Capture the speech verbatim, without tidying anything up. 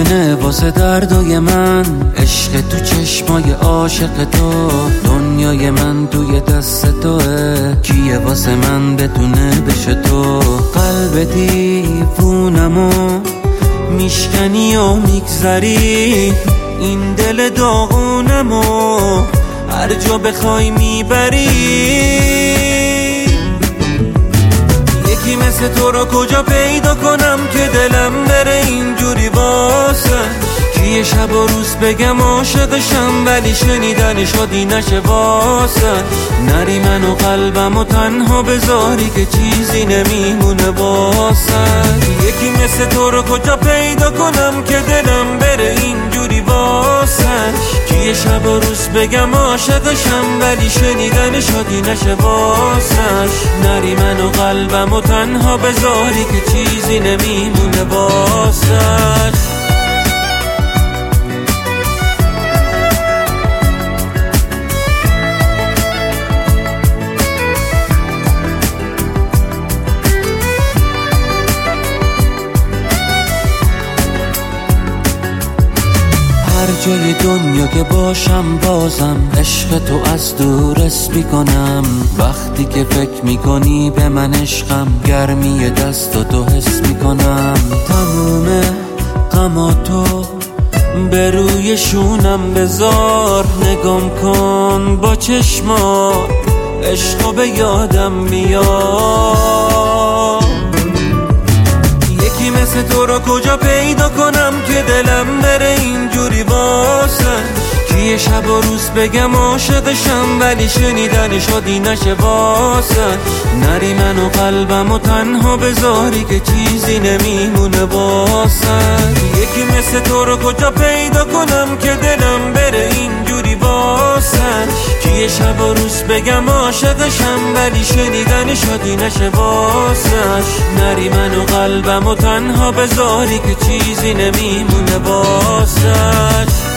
ممکنه واسه دردای من عشق تو چشمای عاشق تو، دنیای من توی دست توه، کیه واسه من بتونه بشه تو؟ قلب دیوونمو میشکنی و میگذری، این دل داغونمو هر جا بخوای میبری. یکی مثل تو رو کجا پیدا کنم که دلم بره اینجوری واسه؟ کیه شب و روز بگم عاشقشم ولی شنیدن شادی نشه واسه؟ نری من و قلبم و تنها بذاری که چیزی نمیمونه واسه. یکی مثل تو رو کجا پیدا کنم که دلم بره اینجوری واسه؟ کیه شب و روز بگم عاشقشم ولی شنیدن شادی نشه واسه؟ نری من و قلبم و تنها بذاری که چیزی نمیمونه واسه. هر جای دنیا که باشم بازم عشق تو از دور اسم میکنم. وقتی که فکر میکنی به من عشقم گرمی دست تو حس میکنم. تموم غماتو به روی شونم بذار، نگام کن با چشمات عشقو به یادم میاد. یکی مثل تو رو کجا پیدا کنم که دلم بره اینجوری واسه؟ کیه شب و روز بگم عاشقشم ولی شنیدن شادی نشه واسه؟ نری من و قلبم و تنها بذاری که چیزی نمیمونه واسه. یکی مثل تو رو کجا پیدا کنم که دلم بره اینجوری واسه؟ کیه شب و روز بگم عاشقشم ولی شنیدن شادی نشه واسه؟ نری من و قلبم و تنها بذاری که چیزی نمیمونه واسه.